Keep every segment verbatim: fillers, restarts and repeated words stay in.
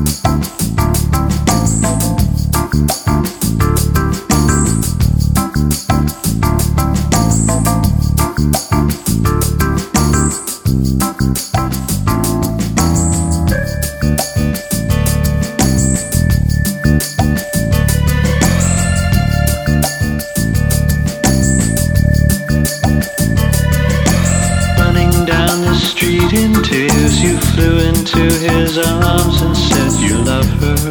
In tears you flew into his arms and said you love her.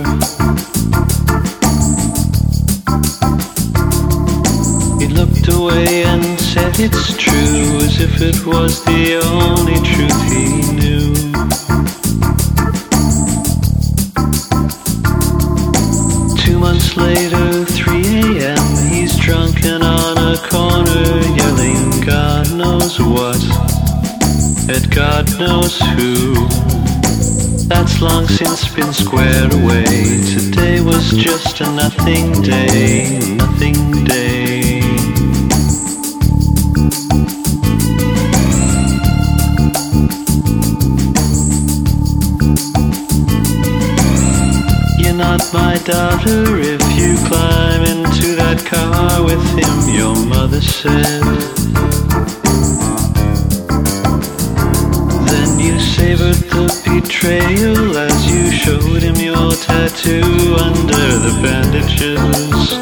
He looked away and said it's true, as if it was the only truth he knew. Two months later, three a m, he's drunken on a corner, yelling God knows what at God knows who. That's long since been squared away. Today was just a nothing day, nothing day. You're not my daughter if you climb into that car with him, your mother said. Then you savored the betrayal as you showed him your tattoo under the bandages.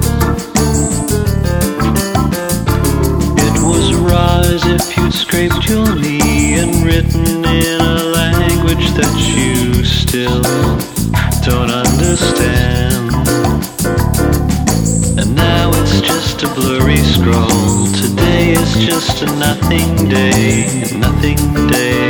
It was raw as if you'd scraped your knee and written in a language that you still don't understand. And now it's just a blurry scroll. Today is just a nothing day, nothing day.